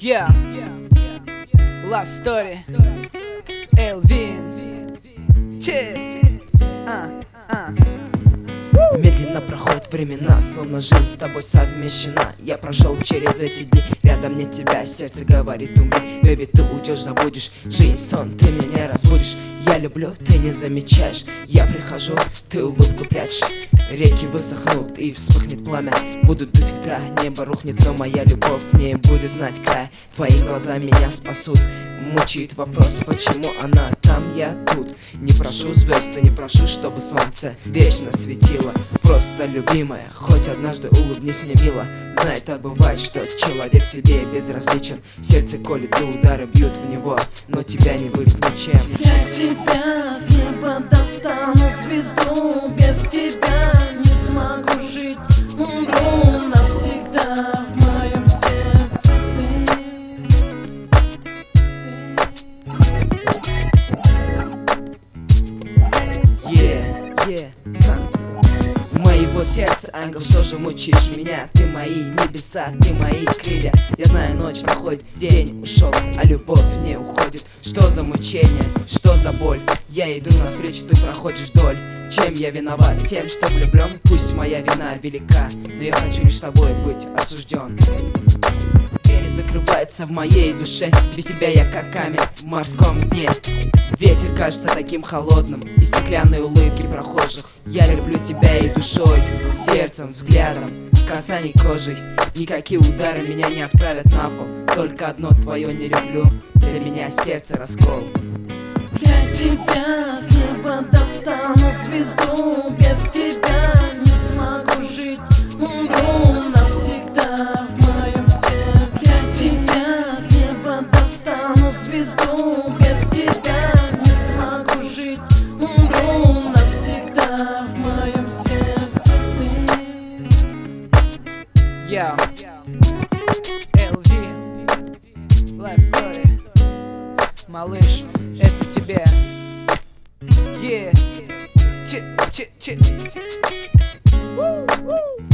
Yeah, Love Story, Элвин. Медленно проходят времена, словно жизнь с тобой совмещена. Я прошел через эти дни, рядом нет тебя. Сердце говорит умри, бэби, ты уйдешь, забудешь. Жизнь, сон, ты меня разбудишь. Я люблю, ты не замечаешь. Я прихожу, ты улыбку прячешь. Реки высохнут и вспыхнет пламя. Будут дуть ветра, небо рухнет, но моя любовь не будет знать края. Твои глаза меня спасут. Мучает вопрос, почему она там, я тут. Не прошу звезд, и не прошу, чтобы солнце вечно светило. Просто любимая, хоть однажды улыбнись мне мило. Знай, так бывает, что человек тебе безразличен. Сердце колет и удары бьют в него, но тебя не выбить ничем. Я тебя с неба достану звезду. Без тебя не смогу жить, умру навсегда. В моем сердце Моего сердца, ангел, что же мучаешь меня? Ты мои небеса, ты мои крылья. Я знаю, ночь находит, день ушел, а любовь не уходит. Что за мучение, что за боль? Я иду навстречу, ты проходишь вдоль. Чем я виноват? Тем, что влюблен. Пусть моя вина велика, но я хочу лишь тобой быть осужден. Дверь закрывается в моей душе. Без тебя я как камень в морском дне. Ветер кажется таким холодным, и стеклянные улыбки прохожих. Я люблю тебя и душой, сердцем, взглядом, касаний кожей. Никакие удары меня не отправят на пол. Только одно твое не люблю, для меня сердце раскол. Я тебя с неба достану звезду. Без тебя не смогу жить, умру навсегда. В моем сердце я тебя с неба достану звезду. Без тебя не смогу жить, умру навсегда. В моем сердце ты. Я Элвин, Love Story. Малыш, это тебе. Yeah. Woo, woo.